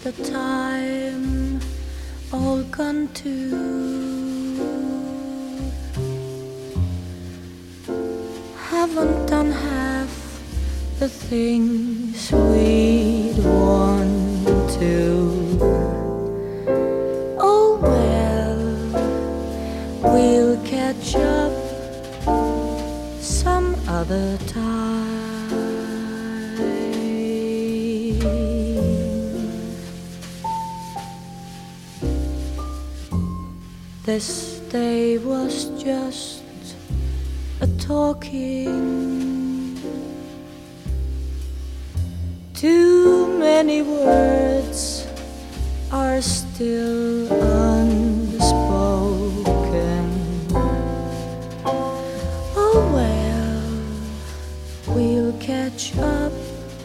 the time all gone too? Haven't done half the things we'd want to. Oh well, we'll catch up some other time. This day was just a talking. Too many words are still unspoken. Oh well, we'll catch up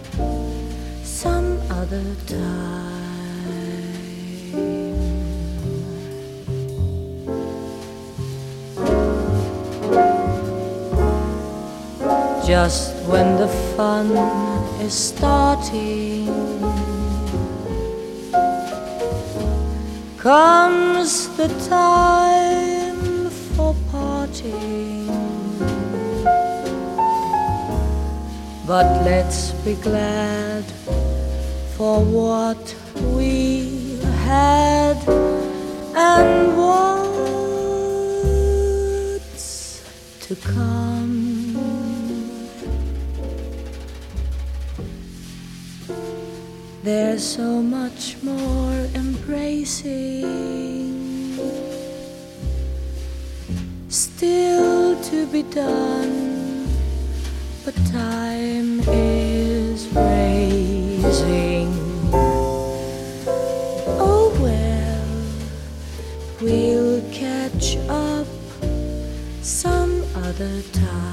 some other time. Just when the fun is starting, comes the time for parting. But let's be glad for what we had and what's to come. There's so much more embracing still to be done, but time is racing. Oh well, we'll catch up some other time.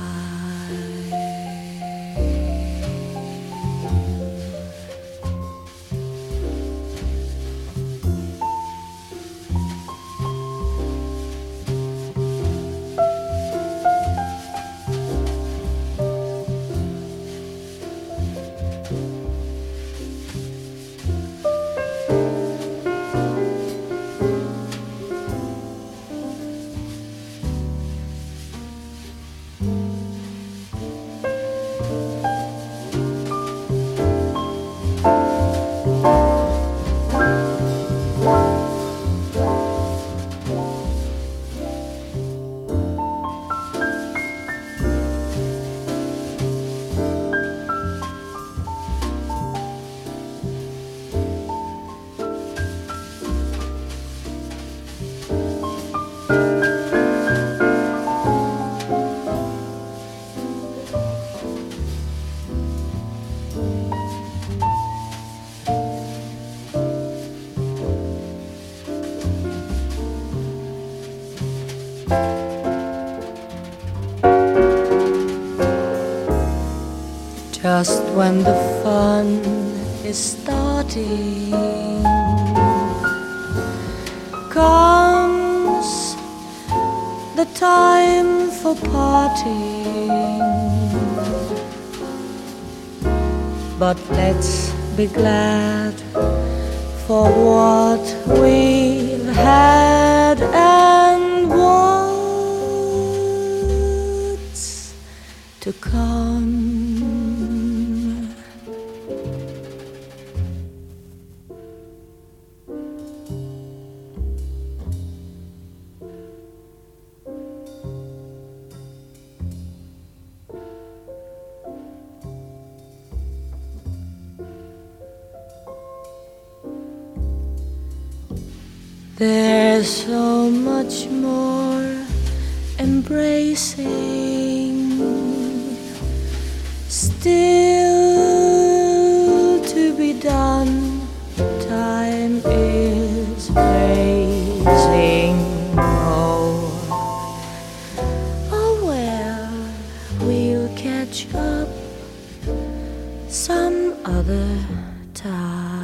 Just when the fun is starting, comes the time for parting. But let's be glad for what we've had and what's to come. There's so much more embracing still to be done. Time is racing. Oh well, we'll catch up some other time.